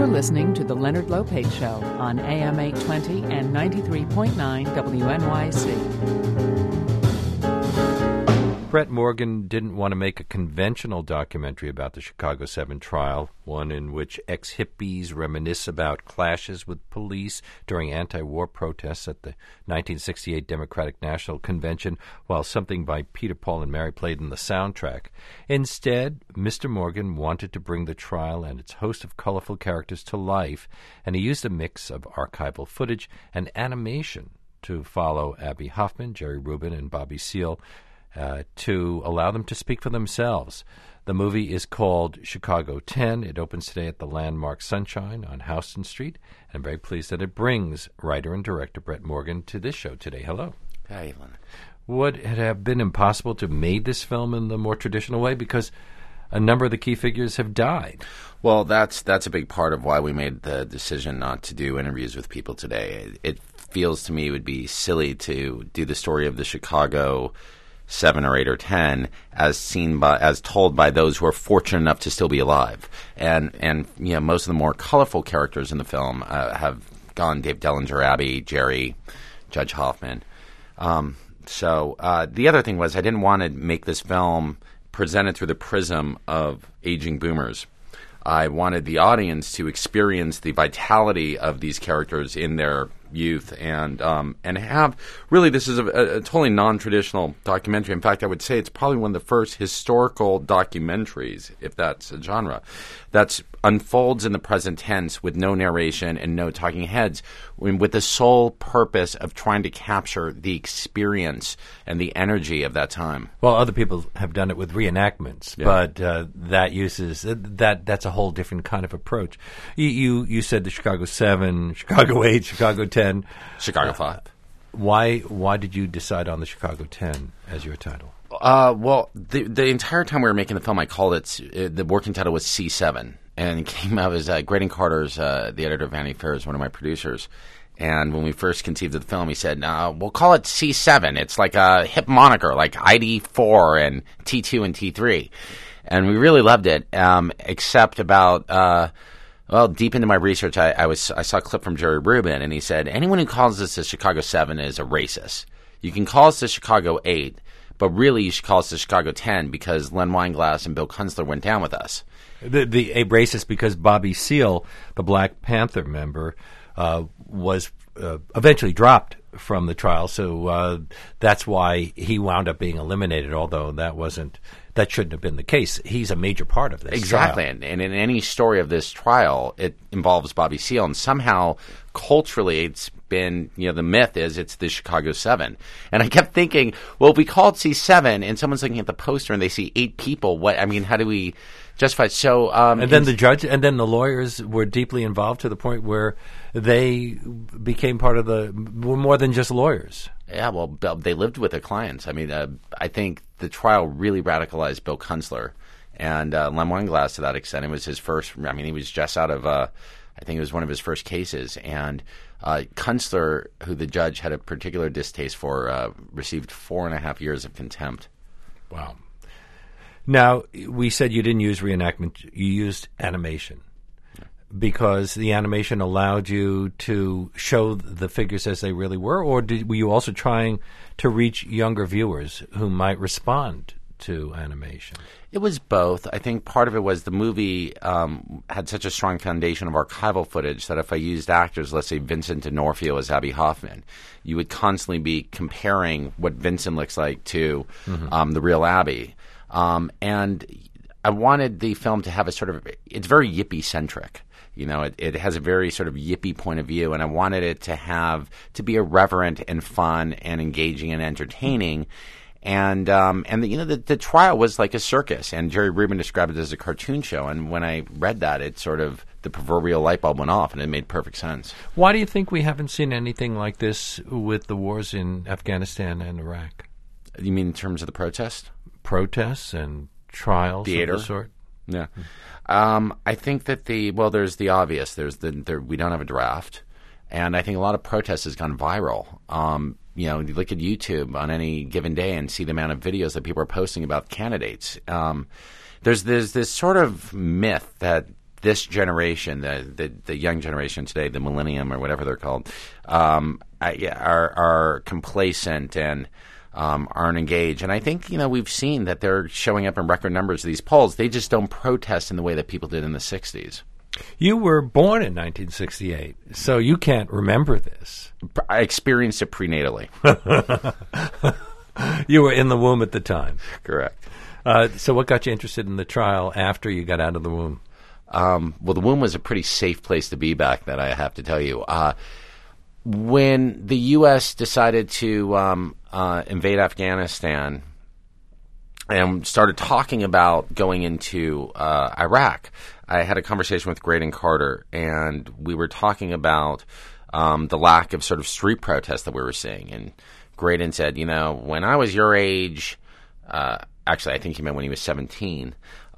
You're listening to The Leonard Lopate Show on AM 820 and 93.9 WNYC. Brett Morgen didn't want to make a conventional documentary about the Chicago 7 trial, one in which ex-hippies reminisce about clashes with police during anti-war protests at the 1968 Democratic National Convention, while something by Peter, Paul, and Mary played in the soundtrack. Instead, Mr. Morgen wanted to bring the trial and its host of colorful characters to life, and he used a mix of archival footage and animation to follow Abbie Hoffman, Jerry Rubin, and Bobby Seale, to allow them to speak for themselves. The movie is called Chicago 10. It opens today at the landmark Sunshine on Houston Street. And I'm very pleased that it brings writer and director Brett Morgen to this show today. Hello. Hey, Leonard. Would it have been impossible to make this film in the more traditional way? Because a number of the key figures have died. Well, that's a big part of why we made the decision not to do interviews with people today. It feels to me it would be silly to do the story of the Chicago 7 or 8 or 10 as told by those who are fortunate enough to still be alive. And you know, most of the more colorful characters in the film have gone: Dave Dellinger, Abbie, Jerry, Judge Hoffman. So the other thing was I didn't want to make this film presented through the prism of aging boomers. I wanted the audience to experience the vitality of these characters in their youth and have really, this is a totally non-traditional documentary. In fact, I would say it's probably one of the first historical documentaries, if that's a genre, that unfolds in the present tense with no narration and no talking heads, with the sole purpose of trying to capture the experience and the energy of that time. Well, other people have done it with reenactments, but that's a whole different kind of approach. You said the Chicago 7, Chicago 8, Chicago 10. Chicago 5. Why did you decide on the Chicago 10 as your title? Well, the entire time we were making the film, I called it, the working title was C7. And it came out as Graydon Carter's, the editor of Vanity Fair, is one of my producers. And when we first conceived of the film, he said, "No, we'll call it C7. It's like a hip moniker, like ID4 and T2 and T3." And we really loved it, except about, deep into my research, I saw a clip from Jerry Rubin, and he said, anyone who calls this the Chicago 7 is a racist. You can call us the Chicago 8, but really you should call us the Chicago 10 because Len Weinglass and Bill Kunstler went down with us. A racist because Bobby Seale, the Black Panther member, was eventually dropped from the trial, so that's why he wound up being eliminated, although that shouldn't have been the case. He's a major part of this exactly trial. And in any story of this trial, it involves Bobby Seale, and somehow culturally it's been, the myth is it's the Chicago 7. And I kept thinking, well, if we call it C7 and someone's looking at the poster and they see 8 people, how do we justify it? So, and then the judge and then the lawyers were deeply involved to the point where they became part of were more than just lawyers. Yeah, well, they lived with their clients. I mean, I think the trial really radicalized Bill Kunstler and Len Weinglass to that extent. It was his first. I mean, he was just out of. I think it was one of his first cases, and Kunstler, who the judge had a particular distaste for, received 4.5 years of contempt. Wow. Now, we said you didn't use reenactment; you used animation. Because the animation allowed you to show the figures as they really were, or were you also trying to reach younger viewers who might respond to animation? It was both. I think part of it was the movie had such a strong foundation of archival footage that if I used actors, let's say Vincent D'Onofrio as Abbie Hoffman, you would constantly be comparing what Vincent looks like to the real Abbie. And I wanted the film to have it's very yippie-centric. It has a very sort of yippie point of view, and I wanted it to be irreverent and fun and engaging and entertaining. And the trial was like a circus, and Jerry Rubin described it as a cartoon show. And when I read that, it sort of the proverbial light bulb went off, and it made perfect sense. Why do you think we haven't seen anything like this with the wars in Afghanistan and Iraq? You mean in terms of the protests and trials theater of the sort? Yeah. I think that there's the obvious. We don't have a draft. And I think a lot of protests has gone viral. You look at YouTube on any given day and see the amount of videos that people are posting about candidates. There's this sort of myth that this generation, the young generation today, the millennium or whatever they're called, are complacent and aren't engaged. And I think, we've seen that they're showing up in record numbers of these polls. They just don't protest in the way that people did in the 60s. You were born in 1968, so you can't remember this. I experienced it prenatally. You were in the womb at the time. Correct. So what got you interested in the trial after you got out of the womb? Well, the womb was a pretty safe place to be back then, I have to tell you. When the U.S. decided to invade Afghanistan and started talking about going into Iraq, I had a conversation with Graydon Carter, and we were talking about the lack of sort of street protests that we were seeing. And Graydon said, when I was your age, actually I think he meant when he was 17,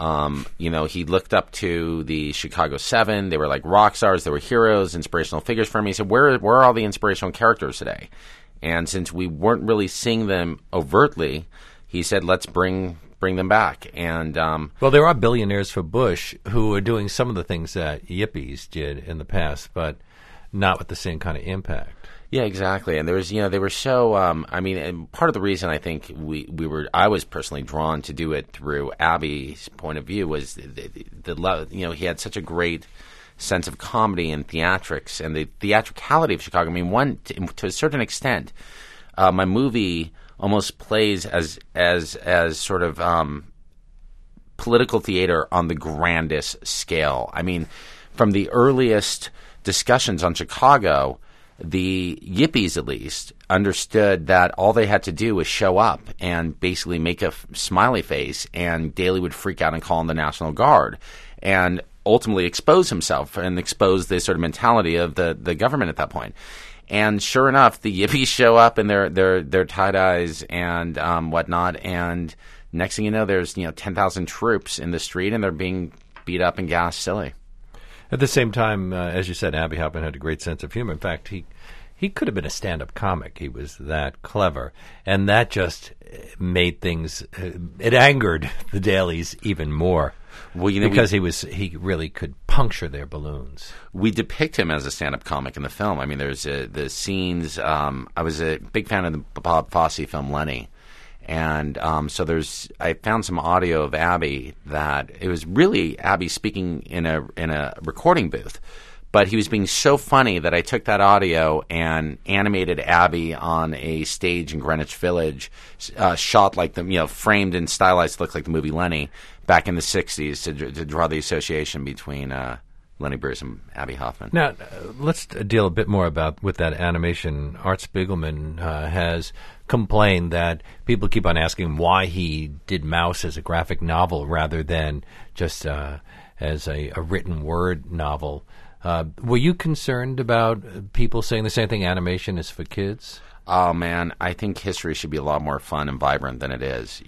he looked up to the Chicago 7. They were like rock stars. They were heroes, inspirational figures for him. He said, where are all the inspirational characters today? And since we weren't really seeing them overtly, he said, let's bring them back. And well, there are billionaires for Bush who are doing some of the things that yippies did in the past, but not with the same kind of impact. Yeah, exactly. And there was, they were so. And part of the reason I think I was personally drawn to do it through Abby's point of view was the love. He had such a great sense of comedy and theatrics and the theatricality of Chicago. I mean, to a certain extent, my movie almost plays as sort of political theater on the grandest scale. I mean, from the earliest discussions on Chicago, the yippies, at least, understood that all they had to do was show up and basically make a smiley face, and Daley would freak out and call in the National Guard and ultimately expose himself and expose the sort of mentality of the government at that point. And sure enough, the yippies show up in their tie-dyes and whatnot, and next thing you know, there's 10,000 troops in the street, and they're being beat up and gassed silly. At the same time, as you said, Abbie Hoffman had a great sense of humor. In fact, he could have been a stand-up comic. He was that clever. And that just made things it angered the Daleys even more. Well, because he really could puncture their balloons. We depict him as a stand-up comic in the film. I mean, there's the scenes. I was a big fan of the Bob Fosse film Lenny. And so I found some audio of Abbie that it was really Abbie speaking in a recording booth, but he was being so funny that I took that audio and animated Abbie on a stage in Greenwich Village, shot like framed and stylized to look like the movie Lenny back in the 60s to draw the association between Lenny Bruce and Abbie Hoffman. Now, let's deal a bit more with that animation. Art Spiegelman has complained that people keep on asking why he did Mouse as a graphic novel rather than just as a written word novel. Were you concerned about people saying the same thing, animation is for kids? Oh, man, I think history should be a lot more fun and vibrant than it is.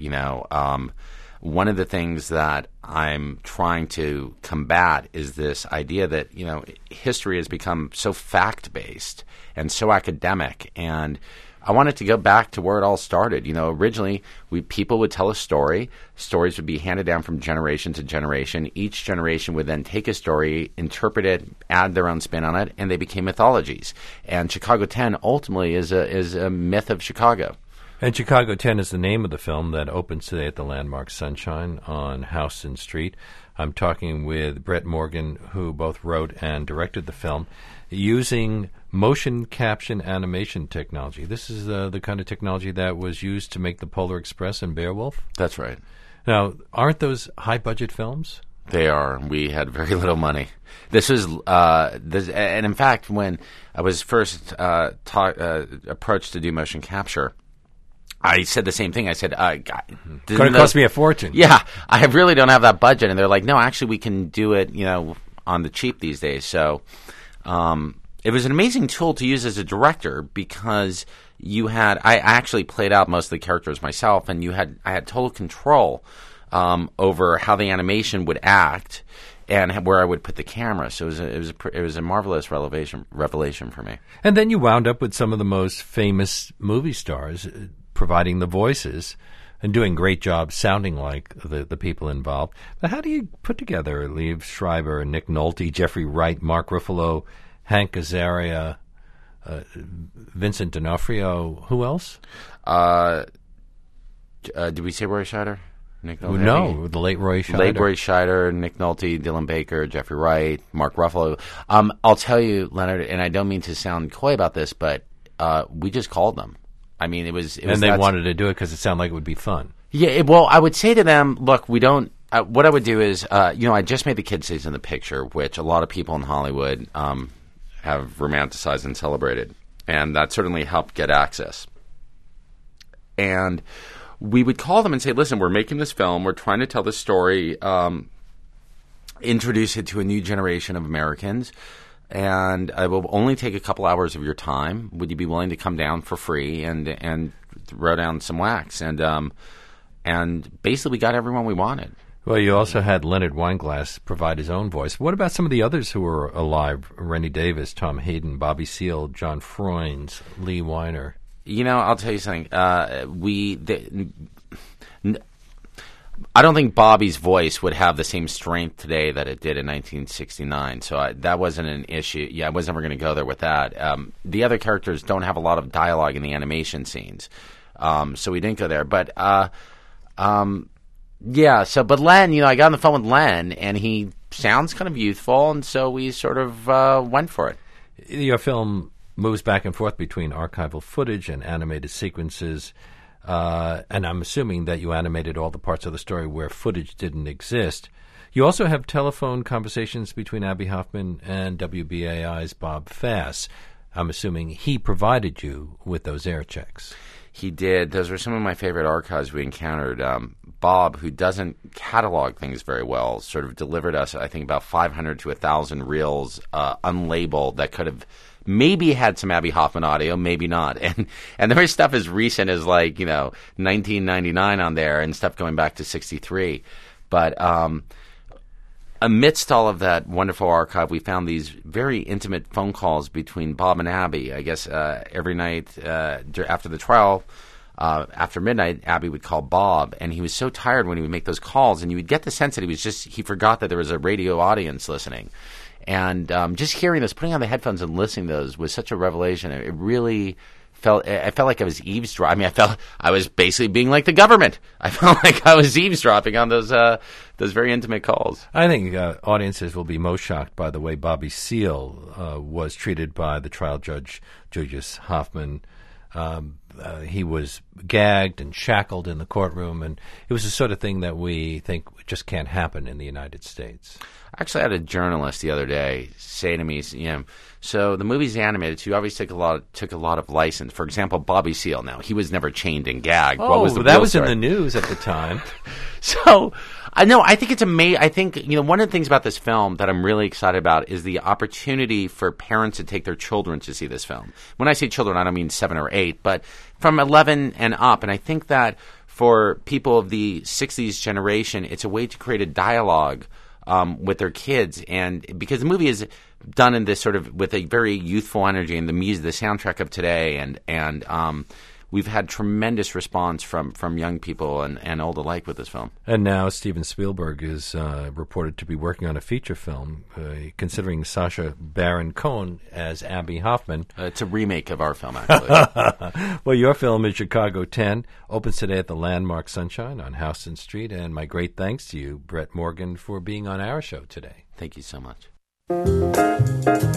One of the things that I'm trying to combat is this idea that, history has become so fact-based and so academic, and I wanted to go back to where it all started. Originally, people would tell a story. Stories would be handed down from generation to generation. Each generation would then take a story, interpret it, add their own spin on it, and they became mythologies. And Chicago 10 ultimately is a myth of Chicago. And Chicago 10 is the name of the film that opens today at the Landmark Sunshine on Houston Street. I'm talking with Brett Morgan, who both wrote and directed the film, using motion caption animation technology. This is the kind of technology that was used to make the Polar Express and Beowulf? That's right. Now, aren't those high-budget films? They are. We had very little money. This was, and in fact, when I was first approached to do motion capture, I said the same thing. I said, it's going to cost me a fortune. Yeah, I really don't have that budget. And they're like, no, actually, we can do it, on the cheap these days. So it was an amazing tool to use as a director because I actually played out most of the characters myself, and I had total control over how the animation would act and where I would put the camera. So it was a marvelous revelation for me. And then you wound up with some of the most famous movie stars providing the voices and doing great jobs sounding like the people involved. But how do you put together Liev Schreiber, Nick Nolte, Jeffrey Wright, Mark Ruffalo, Hank Azaria, Vincent D'Onofrio? Who else? Did we say Roy Scheider? Nick Nolte? No, the late Roy Scheider. Late Roy Scheider, Nick Nolte, Dylan Baker, Jeffrey Wright, Mark Ruffalo. I'll tell you, Leonard, and I don't mean to sound coy about this, but we just called them. I mean, it was and they wanted to do it because it sounded like it would be fun. Yeah, well, I would say to them, look, we don't. What I would do is, I just made the Kid Stays in the Picture, which a lot of people in Hollywood have romanticized and celebrated, and that certainly helped get access. And we would call them and say, listen, we're making this film. We're trying to tell this story, introduce it to a new generation of Americans, and it will only take a couple hours of your time. Would you be willing to come down for free and throw down some wax? And basically we got everyone we wanted. Well, you also had Leonard Weinglass provide his own voice. What about some of the others who were alive? Rennie Davis, Tom Hayden, Bobby Seale, John Freund, Lee Weiner. I'll tell you something. I don't think Bobby's voice would have the same strength today that it did in 1969. So that wasn't an issue. Yeah, I was never going to go there with that. The other characters don't have a lot of dialogue in the animation scenes, so we didn't go there. But but Len, I got on the phone with Len, and he sounds kind of youthful, and so we sort of went for it. Your film moves back and forth between archival footage and animated sequences, and I'm assuming that you animated all the parts of the story where footage didn't exist. You also have telephone conversations between Abbie Hoffman and WBAI's Bob Fass. I'm assuming he provided you with those air checks. He did. Those were some of my favorite archives we encountered. Bob, who doesn't catalog things very well, sort of delivered us, I think, about 500 to 1,000 reels unlabeled that could have maybe had some Abbie Hoffman audio, maybe not. And there was stuff as recent as 1999 on there and stuff going back to 63. But amidst all of that wonderful archive, we found these very intimate phone calls between Bob and Abbie. I guess every night after the trial, after midnight, Abbie would call Bob, and he was so tired when he would make those calls, and you would get the sense that he forgot that there was a radio audience listening. And just hearing this, putting on the headphones and listening to those was such a revelation. It really I felt like I was eavesdropping. I mean, I was basically being like the government. I felt like I was eavesdropping on those very intimate calls. I think audiences will be most shocked by the way Bobby Seale was treated by the trial judge, Julius Hoffman. He was gagged and shackled in the courtroom, and it was the sort of thing that we think just can't happen in the United States. Actually, I had a journalist the other day say to me, so the movie's animated, so you obviously took a lot of license. For example, Bobby Seale. Now, he was never chained and gagged. Oh, what was the that was story? In the news at the time. So, I think it's amazing. I think, one of the things about this film that I'm really excited about is the opportunity for parents to take their children to see this film. When I say children, I don't mean 7 or 8, but from 11 and up. And I think that for people of the 60s generation, it's a way to create a dialogue with their kids, and because the movie is done in this sort of with a very youthful energy, and the music, the soundtrack of today, and we've had tremendous response from young people and old alike with this film. And now Steven Spielberg is reported to be working on a feature film, considering Sacha Baron Cohen as Abbie Hoffman. It's a remake of our film, actually. Well, your film is Chicago 10, opens today at the Landmark Sunshine on Houston Street, and my great thanks to you, Brett Morgen, for being on our show today. Thank you so much.